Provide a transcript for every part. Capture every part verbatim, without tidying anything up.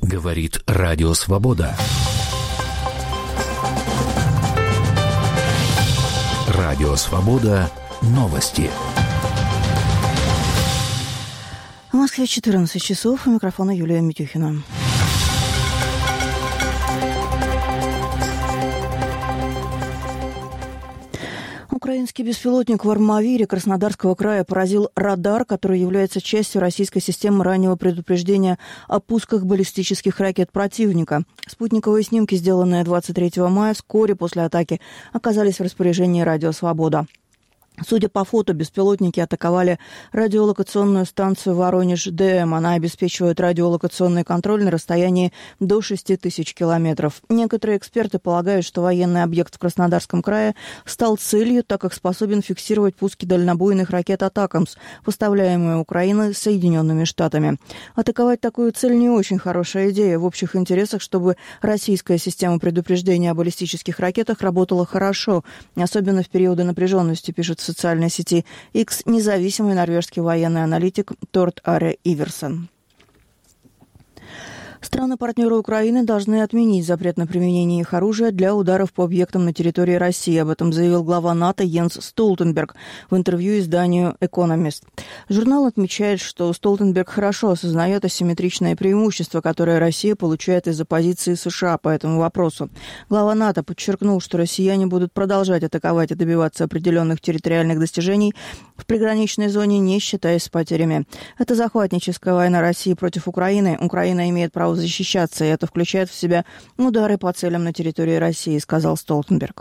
Говорит Радио Свобода. Радио Свобода. Новости. В Москве четырнадцать часов. У микрофона Юлия Митюхина. Украинский беспилотник в Армавире Краснодарского края поразил радар, который является частью российской системы раннего предупреждения о пусках баллистических ракет противника. Спутниковые снимки, сделанные двадцать третьего мая, вскоре после атаки оказались в распоряжении Радио Свобода. Судя по фото, беспилотники атаковали радиолокационную станцию Воронеж-ДМ. Она обеспечивает радиолокационный контроль на расстоянии до шести тысяч километров. Некоторые эксперты полагают, что военный объект в Краснодарском крае стал целью, так как способен фиксировать пуски дальнобойных ракет «Атакамс», поставляемые Украиной Соединенными Штатами. Атаковать такую цель не очень хорошая идея. В общих интересах, чтобы российская система предупреждения о баллистических ракетах работала хорошо, особенно в периоды напряженности, пишет в социальной сети X независимый норвежский военный аналитик Торт Аре Иверсон. Страны-партнеры Украины должны отменить запрет на применение их оружия для ударов по объектам на территории России. Об этом заявил глава НАТО Йенс Столтенберг в интервью изданию «Экономист». Журнал отмечает, что Столтенберг хорошо осознает асимметричное преимущество, которое Россия получает из-за позиции США по этому вопросу. Глава НАТО подчеркнул, что россияне будут продолжать атаковать и добиваться определенных территориальных достижений в приграничной зоне, не считаясь с потерями. Это захватническая война России против Украины. Украина имеет право защищаться, и это включает в себя удары по целям на территории России, сказал Столтенберг.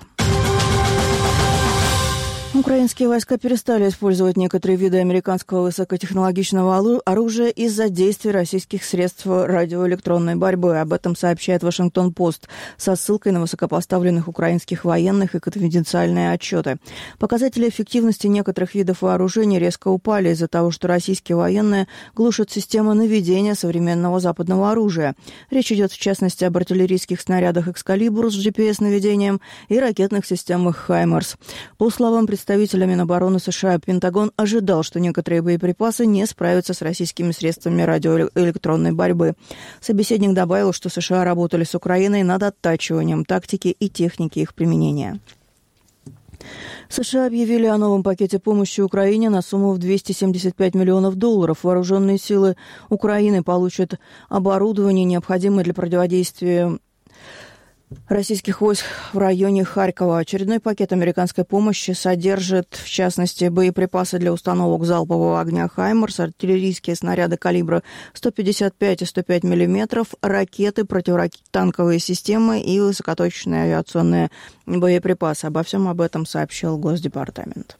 Украинские войска перестали использовать некоторые виды американского высокотехнологичного оружия из-за действий российских средств радиоэлектронной борьбы. Об этом сообщает Вашингтон-Пост со ссылкой на высокопоставленных украинских военных и конфиденциальные отчеты. Показатели эффективности некоторых видов вооружений резко упали из-за того, что российские военные глушат системы наведения современного западного оружия. Речь идет, в частности, об артиллерийских снарядах «Экскалибур» с джи пи эс-наведением и ракетных системах «Хаймарс». По словам представителей Представителя Минобороны США, Пентагон ожидал, что некоторые боеприпасы не справятся с российскими средствами радиоэлектронной борьбы. Собеседник добавил, что США работали с Украиной над оттачиванием тактики и техники их применения. США объявили о новом пакете помощи Украине на сумму в двести семьдесят пять миллионов долларов. Вооруженные силы Украины получат оборудование, необходимое для противодействия российских войск в районе Харькова. Очередной пакет американской помощи содержит, в частности, боеприпасы для установок залпового огня «Хаймарс», артиллерийские снаряды калибра сто пятьдесят пять и сто пять миллиметров, ракеты, противотанковые системы и высокоточные авиационные боеприпасы. Обо всем об этом сообщил Госдепартамент.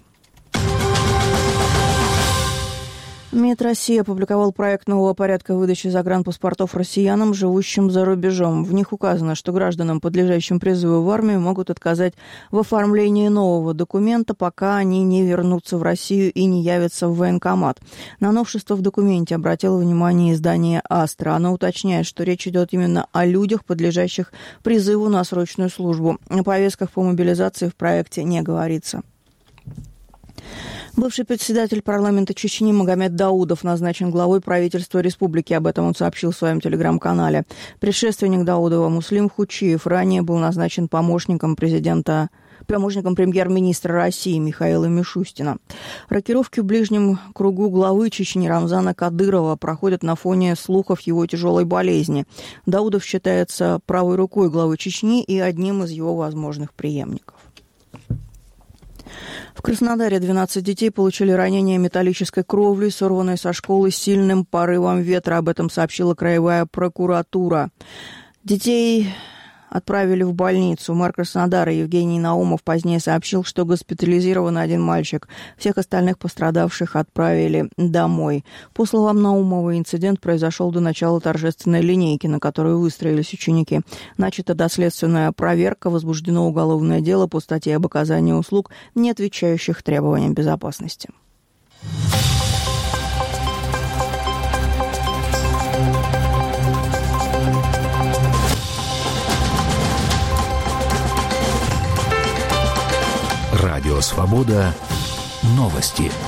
МИД России опубликовал проект нового порядка выдачи загранпаспортов россиянам, живущим за рубежом. В них указано, что гражданам, подлежащим призыву в армию, могут отказать в оформлении нового документа, пока они не вернутся в Россию и не явятся в военкомат. На новшество в документе обратило внимание издание «Астра». Оно уточняет, что речь идет именно о людях, подлежащих призыву на срочную службу. О повестках по мобилизации в проекте не говорится. Бывший председатель парламента Чечни Магомед Даудов назначен главой правительства республики. Об этом он сообщил в своем телеграм-канале. Предшественник Даудова Муслим Хучиев ранее был назначен помощником президента, помощником премьер-министра России Михаила Мишустина. Рокировки в ближнем кругу главы Чечни Рамзана Кадырова проходят на фоне слухов его тяжелой болезни. Даудов считается правой рукой главы Чечни и одним из его возможных преемников. В Краснодаре двенадцать детей получили ранения металлической кровлей, сорванной со школы сильным порывом ветра. Об этом сообщила краевая прокуратура. Детей отправили в больницу. Мэр Краснодара Евгений Наумов позднее сообщил, что госпитализирован один мальчик. Всех остальных пострадавших отправили домой. По словам Наумова, инцидент произошел до начала торжественной линейки, на которую выстроились ученики. Начата доследственная проверка, возбуждено уголовное дело по статье об оказании услуг, не отвечающих требованиям безопасности. Радио Свобода. Новости.